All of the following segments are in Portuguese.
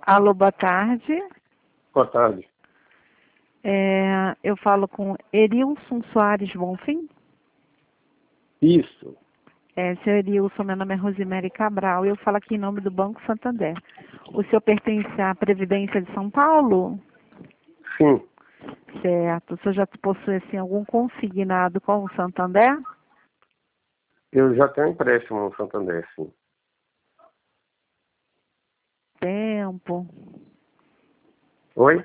Alô, boa tarde. Boa tarde. Eu falo com Erilson Soares Bonfim. Isso. Seu Erilson, meu nome é Rosemary Cabral e eu falo aqui em nome do Banco Santander. O senhor pertence à Previdência de São Paulo? Sim. Certo. O senhor já possui assim, algum consignado com o Santander? Eu já tenho empréstimo no Santander, sim. Tempo. Oi?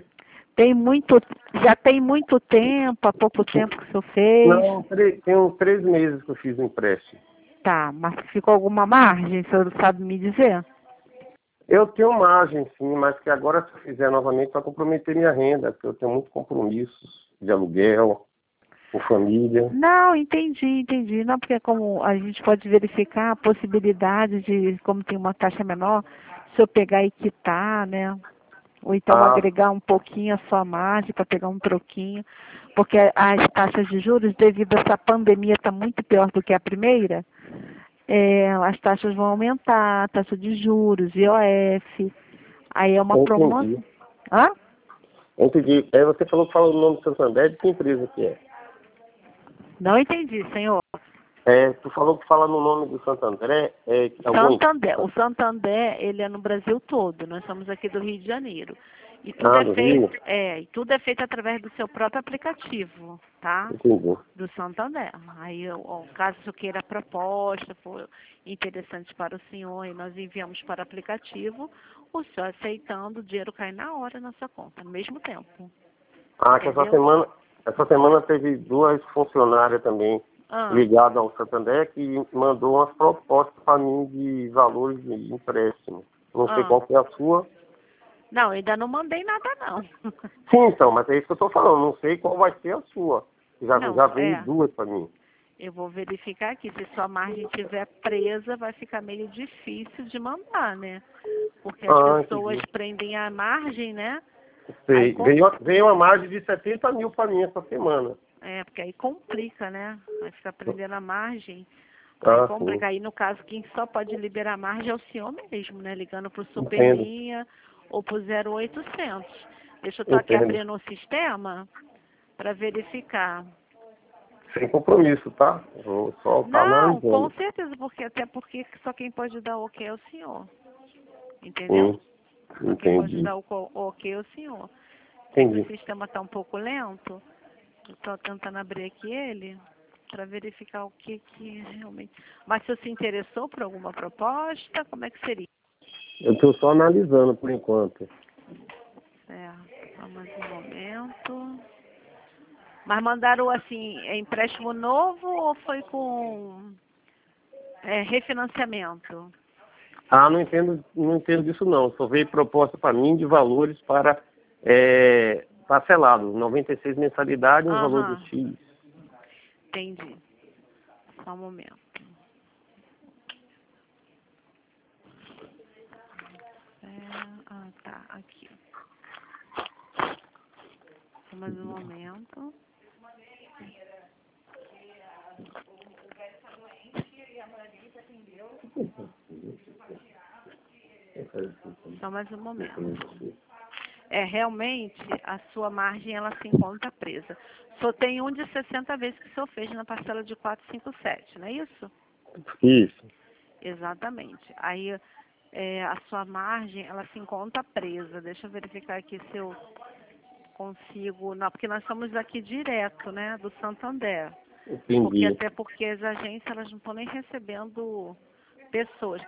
Já tem muito tempo, há pouco tempo que o senhor fez? Não, tem uns 3 meses que eu fiz o empréstimo. Tá, mas ficou alguma margem, o senhor sabe me dizer? Eu tenho margem, sim, mas que agora se eu fizer novamente vai comprometer minha renda, porque eu tenho muitos compromissos de aluguel, com família. Não, entendi. Não, porque como a gente pode verificar a possibilidade de, como tem uma taxa menor, se eu pegar e quitar, né? Ou então Ah, agregar um pouquinho a sua margem para pegar um troquinho. Porque as taxas de juros, devido a essa pandemia, está muito pior do que a primeira. As taxas vão aumentar, taxa de juros, IOF. Aí é uma promoção. entendi. Hã? Entendi. Aí você falou que fala o nome do Santander, de que empresa que é? Não entendi, senhor. Tu falou que fala no nome do Santander, alguma Santander. empresa? O Santander, ele é no Brasil todo. Nós somos aqui do Rio de Janeiro. E tudo Ah, é do feito, Rio? e tudo é feito através do seu próprio aplicativo, tá? Entendi. Do Santander. Aí, caso o senhor queira a proposta, for interessante para o senhor, e nós enviamos para o aplicativo, o senhor aceitando, o dinheiro cai na hora na sua conta, no mesmo tempo. Ah, que Entendeu? essa semana teve 2 funcionárias também Ah, ligadas ao Santander que mandou umas propostas para mim de valores de empréstimo. Não sei ah. qual que é a sua. Não, ainda não mandei nada, não. Sim, então, mas é isso que eu estou falando. Não sei qual vai ser a sua. Já Não, veio 2 para mim. eu vou verificar aqui. Se sua margem estiver presa, vai ficar meio difícil de mandar, né? Porque as Ah, pessoas entendi. prendem a margem, né? Aí Sei. Veio uma margem de 70 mil para mim essa semana. porque aí complica, né? Vai ficar prendendo a margem. Aí Ah, sim. complica. Aí, no caso, quem só pode liberar a margem é o senhor mesmo, né? Ligando para o Entendo. Superlinha ou para o 0800. Deixa eu estar aqui Entendo. abrindo o sistema para verificar. Sem compromisso, tá? Vou só estar Não, com analisando. certeza, até porque só quem pode dar o ok é o senhor. Entendeu? Sim. Só quem pode Entendi. dar o ok é o senhor. É que o Entendi. sistema está um pouco lento. Eu estou tentando abrir aqui ele para verificar o que realmente. Mas se você se interessou por alguma proposta, como é que seria? Eu estou só analisando por enquanto. Só mais um momento. Mas mandaram assim, empréstimo novo ou foi com refinanciamento? Ah, não entendo disso não. Só veio proposta para mim de valores para parcelado, 96 mensalidades, um valor de Aham, X. entendi. Só um momento. Tá, aqui. Só mais um momento. Só mais um momento. Realmente, a sua margem, ela se encontra presa. Só tem um de 60 vezes que o senhor fez na parcela de 457, não é isso? Isso. Exatamente. Aí, a sua margem, ela se encontra presa. Deixa eu verificar aqui se eu consigo. Não, porque nós estamos aqui direto, né, do Santander. Entendi. Até porque as agências, elas não estão nem recebendo pessoas.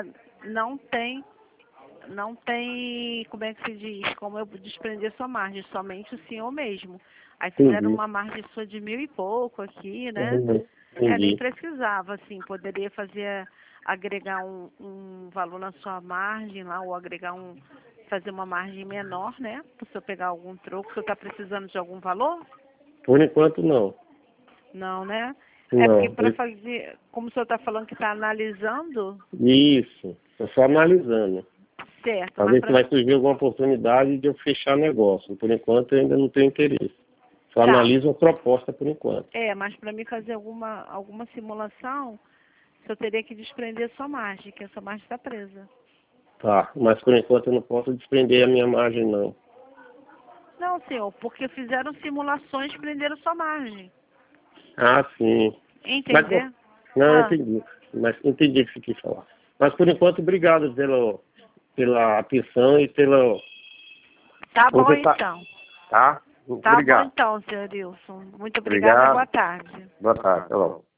Não tem, como é que se diz, como eu desprender sua margem, somente o senhor mesmo. Aí fizeram Entendi. uma margem sua de 1.000 e pouco aqui, né? Nem Entendi. precisava, assim, poderia agregar um valor na sua margem lá, ou fazer uma margem menor, né? Para o senhor pegar algum troco. O senhor está precisando de algum valor? Por enquanto não. Não, né? Porque Não. para fazer, como o senhor está falando que está analisando, Isso. Estou só analisando. certo, Para mas ver se vai surgir alguma oportunidade de eu fechar negócio. Por enquanto eu ainda não tenho interesse. Só tá. analiso a proposta por enquanto. Mas para mim fazer alguma simulação, eu teria que desprender sua margem, que a sua margem está presa. Tá, mas por enquanto eu não posso desprender a minha margem, não. Não, senhor, porque fizeram simulações e prenderam sua margem. Ah, sim. Mas, Entendeu? não, eu Ah, entendi. Mas entendi o que você quis falar. Mas por enquanto, obrigado pela atenção e pela... tá bom Você tá... então. Tá? Tá bom Obrigado. então, senhor Wilson. Muito obrigada e boa Obrigado. tarde. Boa tarde. Até logo.